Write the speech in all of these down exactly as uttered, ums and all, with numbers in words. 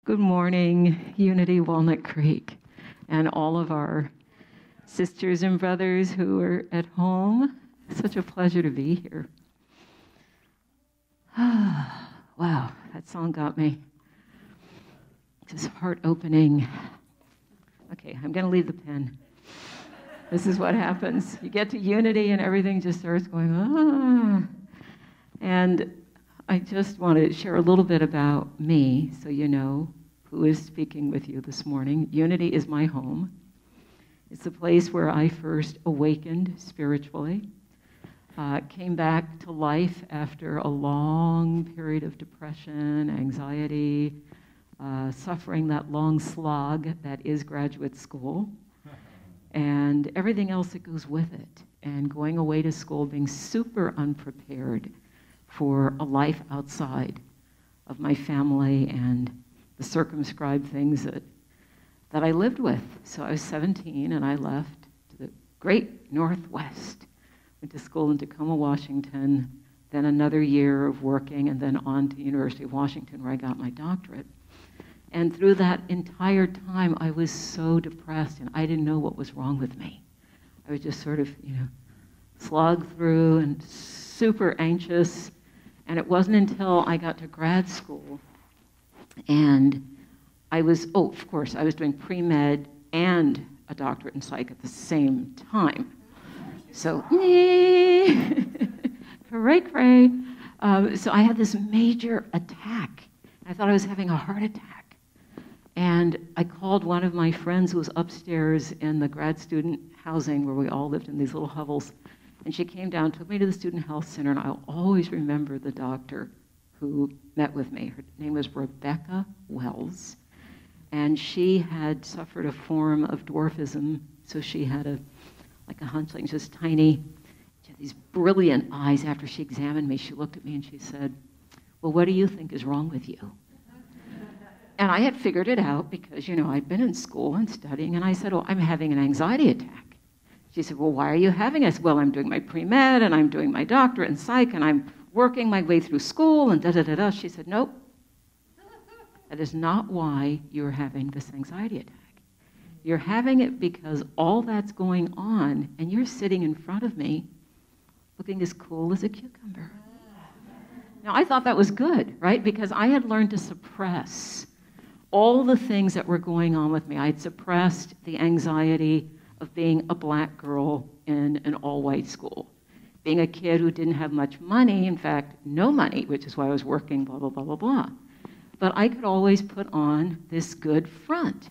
Good morning, Unity Walnut Creek, and all of our sisters and brothers who are at home. Such a pleasure to be here. Wow, that song got me. Just heart-opening. Okay, I'm going to leave the pen. This is what happens. You get to Unity and everything just starts going, ah. And I just want to share a little bit about me so you know who is speaking with you this morning. Unity is my home. It's the place where I first awakened spiritually, uh, came back to life after a long period of depression, anxiety, uh, suffering that long slog that is graduate school, and everything else that goes with it, and going away to school being super unprepared for a life outside of my family and the circumscribed things that, that I lived with. So I was seventeen and I left to the great Northwest, went to school in Tacoma, Washington, then another year of working, and then on to University of Washington where I got my doctorate. And through that entire time, I was so depressed and I didn't know what was wrong with me. I was just sort of, you know, slog through and super anxious. And it wasn't until I got to grad school and I was, oh, of course, I was doing pre-med and a doctorate in psych at the same time. So, cray cray. Um, so I had this major attack. I thought I was having a heart attack. And I called one of my friends who was upstairs in the grad student housing where we all lived in these little hovels. And she came down, took me to the Student Health Center, and I'll always remember the doctor who met with me. Her name was Rebecca Wells. And she had suffered a form of dwarfism, so she had a, like a hunchling, just tiny, she had these brilliant eyes. After she examined me, she looked at me and she said, well, what do you think is wrong with you? And I had figured it out because, you know, I'd been in school and studying, and I said, oh, I'm having an anxiety attack. She said, well, why are you having it? I said, well, I'm doing my pre-med, and I'm doing my doctorate in psych, and I'm working my way through school, and da-da-da-da. She said, nope. That is not why you're having this anxiety attack. You're having it because all that's going on, and you're sitting in front of me looking as cool as a cucumber. Now, I thought that was good, right? Because I had learned to suppress all the things that were going on with me. I had suppressed the anxiety of being a black girl in an all-white school, being a kid who didn't have much money, in fact, no money, which is why I was working, blah, blah, blah, blah, blah. But I could always put on this good front.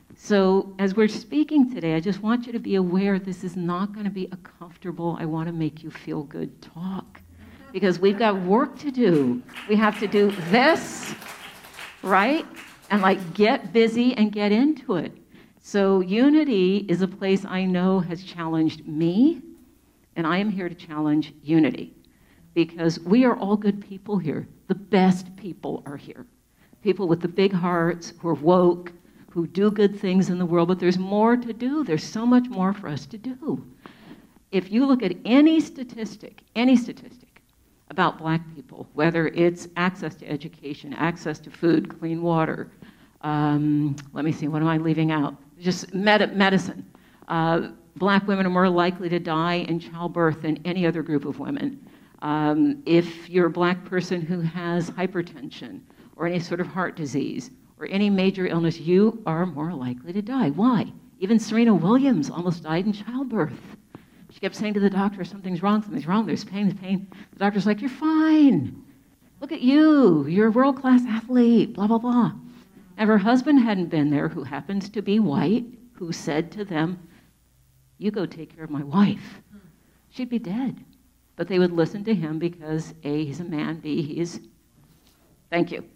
So as we're speaking today, I just want you to be aware this is not going to be a comfortable, I want to make you feel good talk, because we've got work to do. We have to do this, right? And like get busy and get into it. So Unity is a place I know has challenged me, and I am here to challenge Unity, because we are all good people here. The best people are here. People with the big hearts, who are woke, who do good things in the world, but there's more to do. There's so much more for us to do. If you look at any statistic, any statistic about black people, whether it's access to education, access to food, clean water, um, let me see, what am I leaving out? Just med- medicine. Uh, black women are more likely to die in childbirth than any other group of women. Um, if you're a black person who has hypertension or any sort of heart disease or any major illness, you are more likely to die. Why? Even Serena Williams almost died in childbirth. She kept saying to the doctor, something's wrong, something's wrong, there's pain, there's pain. The doctor's like, you're fine. Look at you, you're a world-class athlete, blah, blah, blah. And her husband hadn't been there, who happens to be white, who said to them, you go take care of my wife. She'd be dead. But they would listen to him because A, he's a man, B, he is, thank you.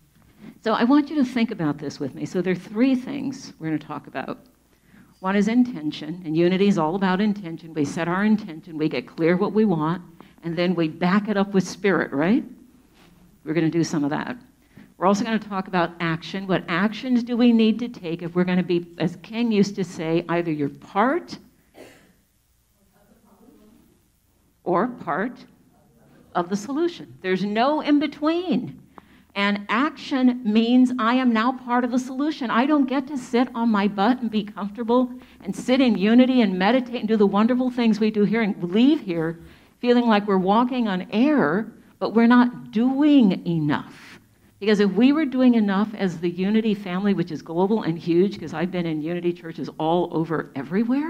So I want you to think about this with me. So there are three things we're going to talk about. One is intention, and Unity is all about intention. We set our intention, we get clear what we want, and then we back it up with spirit, right? We're going to do some of that. We're also going to talk about action. What actions do we need to take if we're going to be, as King used to say, either you're part or part of the solution. There's no in between. And action means I am now part of the solution. I don't get to sit on my butt and be comfortable and sit in unity and meditate and do the wonderful things we do here and leave here feeling like we're walking on air, but we're not doing enough. Because if we were doing enough as the Unity family, which is global and huge, because I've been in Unity churches all over everywhere,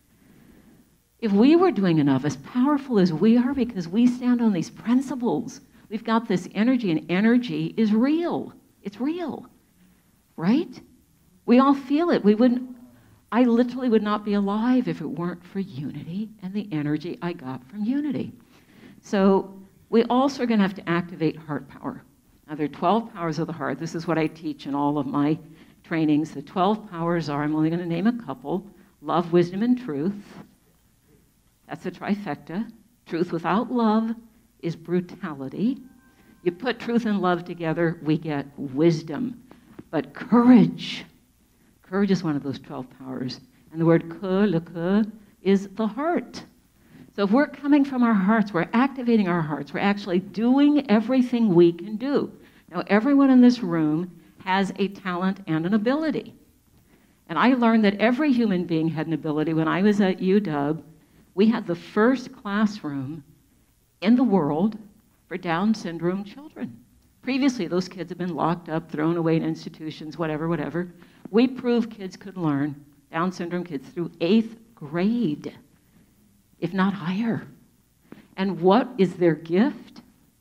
if we were doing enough, as powerful as we are, because we stand on these principles, we've got this energy, and energy is real. It's real, right? We all feel it. We wouldn't, I literally would not be alive if it weren't for unity and the energy I got from unity. So we also are going to have to activate heart power. Now, there are twelve powers of the heart. This is what I teach in all of my trainings. The twelve powers are, I'm only going to name a couple: love, wisdom, and truth. That's a trifecta. Truth without love is brutality. You put truth and love together, we get wisdom. But courage, courage is one of those twelve powers. And the word que, le que, is the heart. So if we're coming from our hearts, we're activating our hearts, we're actually doing everything we can do. Now, everyone in this room has a talent and an ability. And I learned that every human being had an ability. When I was at U W, we had the first classroom in the world for Down syndrome children. Previously, those kids had been locked up, thrown away in institutions, whatever, whatever. We proved kids could learn, Down syndrome kids, through eighth grade, if not higher. And what is their gift?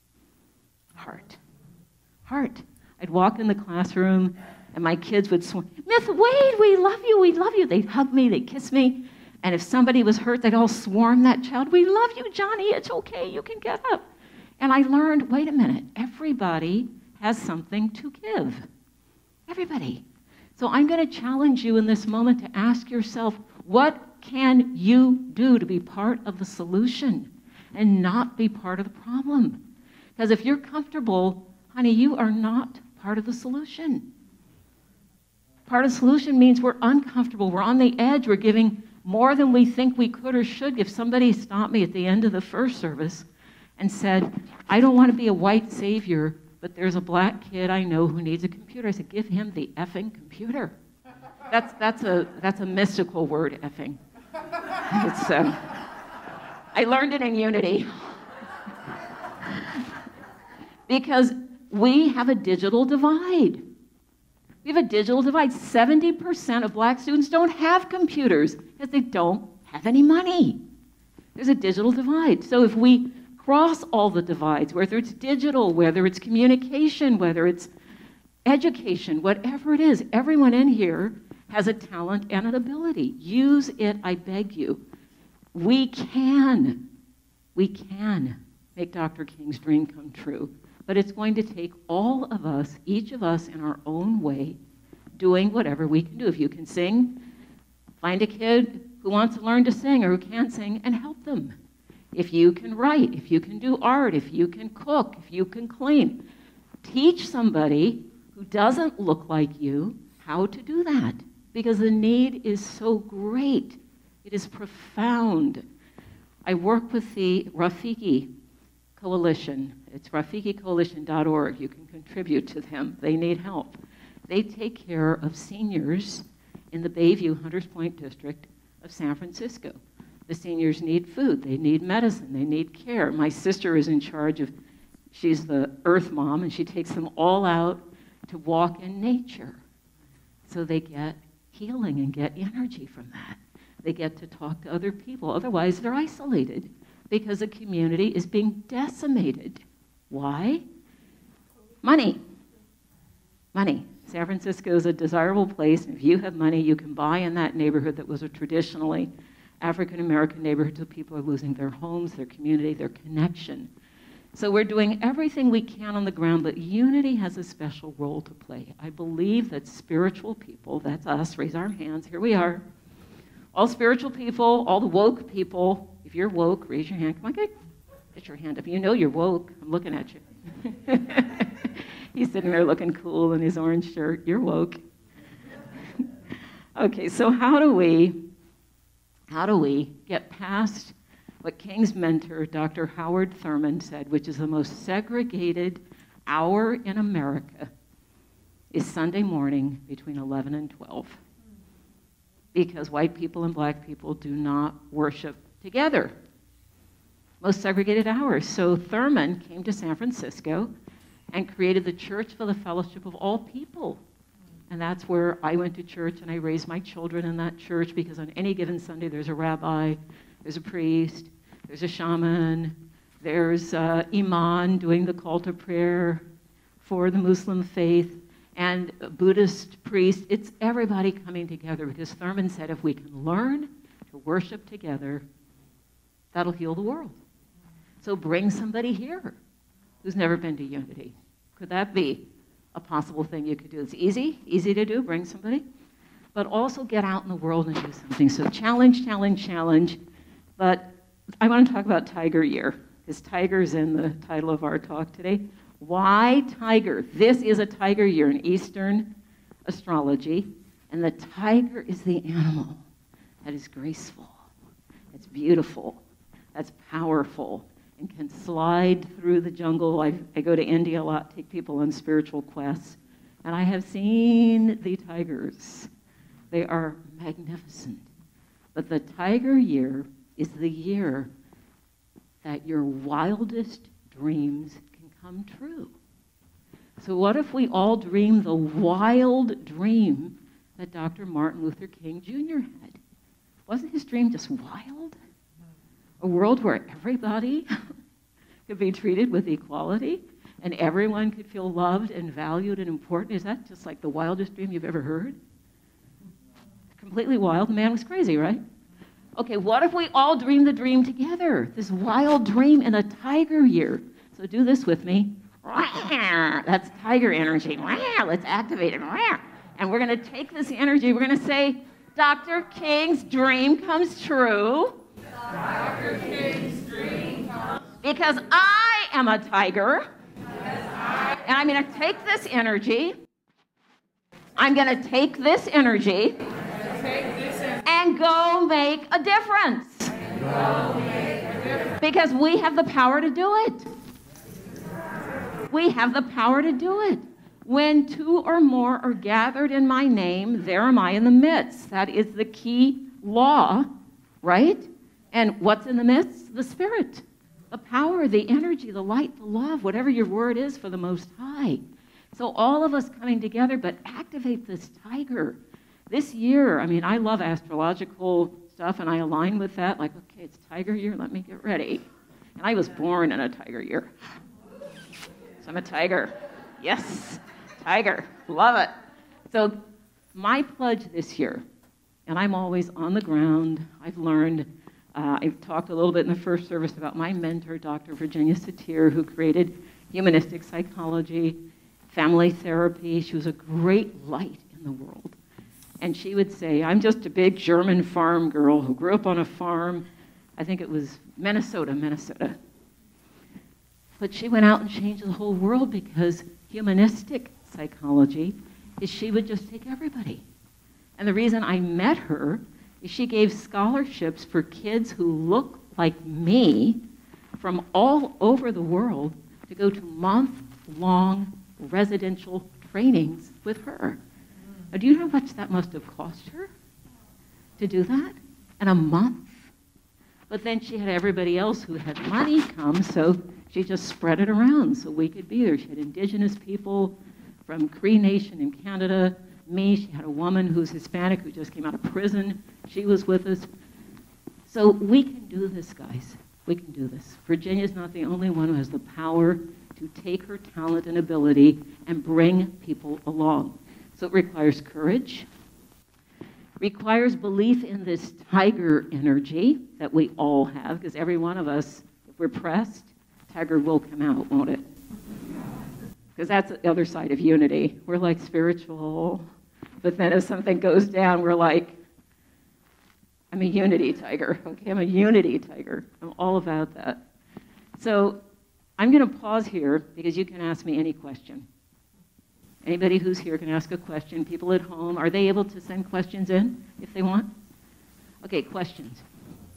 Heart. Heart. I'd walk in the classroom, and my kids would swear, Miss Wade, we love you, we love you. They'd hug me, they'd kiss me. And if somebody was hurt, they'd all swarm that child. We love you, Johnny. It's okay. You can get up. And I learned, wait a minute, everybody has something to give. Everybody. So I'm going to challenge you in this moment to ask yourself, what can you do to be part of the solution and not be part of the problem? Because if you're comfortable, honey, you are not part of the solution. Part of the solution means we're uncomfortable. We're on the edge. We're giving more than we think we could or should. If somebody stopped me at the end of the first service and said, I don't want to be a white savior, but there's a black kid I know who needs a computer, I said, give him the effing computer. That's, that's, a, that's a mystical word, effing. It's, um, I learned it in Unity. Because we have a digital divide. We have a digital divide. seventy percent of black students don't have computers because they don't have any money. There's a digital divide. So if we cross all the divides, whether it's digital, whether it's communication, whether it's education, whatever it is, everyone in here has a talent and an ability. Use it, I beg you. We can, we can make Doctor King's dream come true. But it's going to take all of us, each of us in our own way, doing whatever we can do. If you can sing, find a kid who wants to learn to sing or who can't sing and help them. If you can write, if you can do art, if you can cook, if you can clean, teach somebody who doesn't look like you how to do that, because the need is so great. It is profound. I work with the Rafiki Coalition. It's rafiki coalition dot org. You can contribute to them. They need help. They take care of seniors in the Bayview Hunters Point district of San Francisco. The seniors need food. They need medicine. They need care. My sister is in charge of, she's the earth mom, and she takes them all out to walk in nature. So they get healing and get energy from that. They get to talk to other people. Otherwise, they're isolated because the community is being decimated. Why? Money. Money. San Francisco is a desirable place, and if you have money, you can buy in that neighborhood that was a traditionally African-American neighborhood, so people are losing their homes, their community, their connection. So we're doing everything we can on the ground, but unity has a special role to play. I believe that spiritual people, that's us, raise our hands, here we are. All spiritual people, all the woke people, if you're woke, raise your hand. Come on, get, get your hand up. You know you're woke. I'm looking at you. He's sitting there looking cool in his orange shirt. You're woke. Okay, so how do we, how do we get past what King's mentor, Doctor Howard Thurman, said, which is the most segregated hour in America is Sunday morning between eleven and twelve. Because white people and black people do not worship together. Most segregated hours. So Thurman came to San Francisco and created the Church for the Fellowship of All People. And that's where I went to church, and I raised my children in that church, because on any given Sunday there's a rabbi, there's a priest, there's a shaman, there's uh, imam doing the call to prayer for the Muslim faith, and a Buddhist priest. It's everybody coming together, because Thurman said if we can learn to worship together, that'll heal the world. So bring somebody here who's never been to Unity. Could that be a possible thing you could do? It's easy, easy to do, bring somebody. But also get out in the world and do something. So challenge, challenge, challenge. But I want to talk about Tiger Year, because Tiger's in the title of our talk today. Why Tiger? This is a Tiger Year in Eastern astrology, and the tiger is the animal that is graceful, it's beautiful, that's powerful, and can slide through the jungle. I, I go to India a lot, take people on spiritual quests, and I have seen the tigers. They are magnificent. But the Tiger Year is the year that your wildest dreams can come true. So what if we all dream the wild dream that Doctor Martin Luther King Junior had? Wasn't his dream just wild? A world where everybody could be treated with equality and everyone could feel loved and valued and important. Is that just like the wildest dream you've ever heard? Completely wild. The man was crazy, right? Okay, what if we all dream the dream together? This wild dream in a Tiger Year. So do this with me. That's tiger energy. Let's activate it. And we're going to take this energy. We're going to say, Doctor King's dream comes true. Doctor King's dream comes true. Because I am a tiger. I and I'm going to take this energy. I'm going to take this energy. Take this energy and go make a difference. Go make a difference. Because we have the power to do it. We have the power to do it. When two or more are gathered in my name, there am I in the midst. That is the key law, right? And what's in the midst? The Spirit, the power, the energy, the light, the love, whatever your word is for the Most High. So all of us coming together, but activate this tiger. This year, I mean, I love astrological stuff, and I align with that. Like, okay, it's Tiger Year, let me get ready. And I was born in a Tiger Year. So I'm a tiger. Yes, tiger. Love it. So my pledge this year, and I'm always on the ground. I've learned, uh, I've talked a little bit in the first service about my mentor, Doctor Virginia Satir, who created humanistic psychology, family therapy. She was a great light in the world. And she would say, I'm just a big German farm girl who grew up on a farm. I think it was Minnesota, Minnesota. But she went out and changed the whole world, because humanistic psychology is she would just take everybody. And the reason I met her is she gave scholarships for kids who look like me from all over the world to go to month-long residential trainings with her. Now, do you know how much that must have cost her to do that? In a month. But then she had everybody else who had money come, so she just spread it around so we could be there. She had indigenous people from Cree Nation in Canada, me. She had a woman who's Hispanic who just came out of prison. She was with us. So we can do this, guys. We can do this. Virginia's not the only one who has the power to take her talent and ability and bring people along. So it requires courage, requires belief in this tiger energy that we all have, because every one of us, if we're pressed, tiger will come out, won't it? Because that's the other side of unity. We're like spiritual, but then if something goes down, we're like, I'm a unity tiger. Okay, I'm a unity tiger. I'm all about that. So I'm going to pause here because you can ask me any question. Anybody who's here can ask a question. People at home, are they able to send questions in if they want? Okay, questions.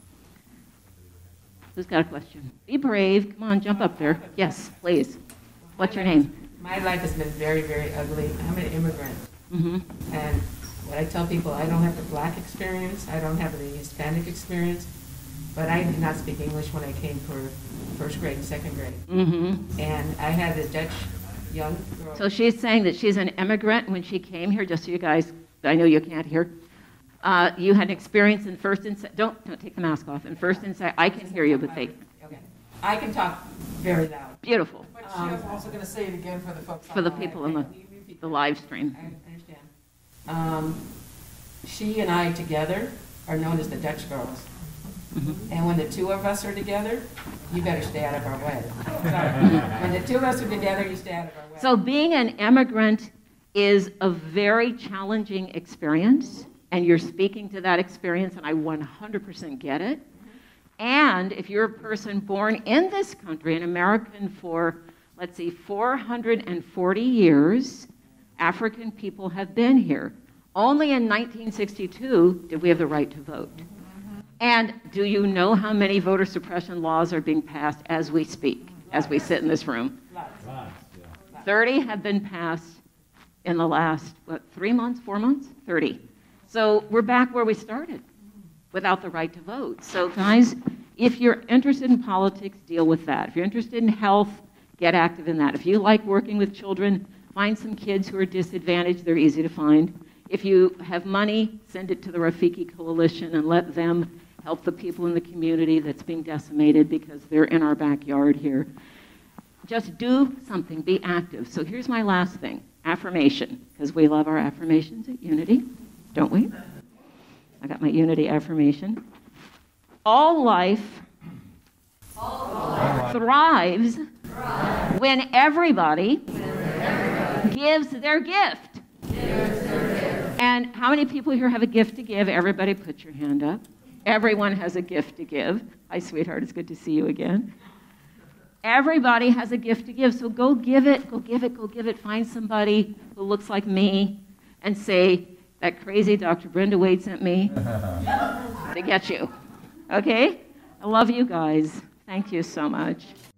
Who's got a question? Be brave. Come on, jump up there. Yes, please. What's your name? My life has been very, very ugly. I'm an immigrant. Mm-hmm. And what I tell people, I don't have the black experience, I don't have the Hispanic experience, but I did not speak English when I came for first grade and second grade. Mm-hmm. And I had a Dutch young girl. So she's saying that she's an immigrant when she came here, just so you guys, I know you can't hear. Uh, you had an experience in first and, se- don't, don't take the mask off. In first and second, I can hear you, but they, Okay. I can talk very loud. beautiful, But she was also going to say it again for the folks. for the online. people in the, the live stream. I understand. Um, she and I together are known as the Dutch girls. Mm-hmm. And when the two of us are together, you better stay out of our way. Sorry. When the two of us are together, you stay out of our way. So being an immigrant is a very challenging experience, and you're speaking to that experience, and I one hundred percent get it. And if you're a person born in this country, an American for, let's see, four hundred forty years, African people have been here. Only in nineteen sixty-two did we have the right to vote. And do you know how many voter suppression laws are being passed as we speak, as we sit in this room? thirty have been passed in the last, what, three months, four months? thirty. So we're back where we started, without the right to vote. So guys, if you're interested in politics, deal with that. If you're interested in health, get active in that. If you like working with children, find some kids who are disadvantaged. They're easy to find. If you have money, send it to the Rafiki Coalition and let them help the people in the community that's being decimated because they're in our backyard here. Just do something, be active. So here's my last thing, affirmation, because we love our affirmations at Unity, don't we? I got my Unity affirmation. All life, All life thrives, thrives when everybody, when everybody gives their gift. Gives their gift. And how many people here have a gift to give? Everybody put your hand up. Everyone has a gift to give. Hi, sweetheart, it's good to see you again. Everybody has a gift to give, so go give it, go give it, go give it. Find somebody who looks like me and say, that crazy Doctor Brenda Wade sent me to get you. Okay? I love you guys. Thank you so much.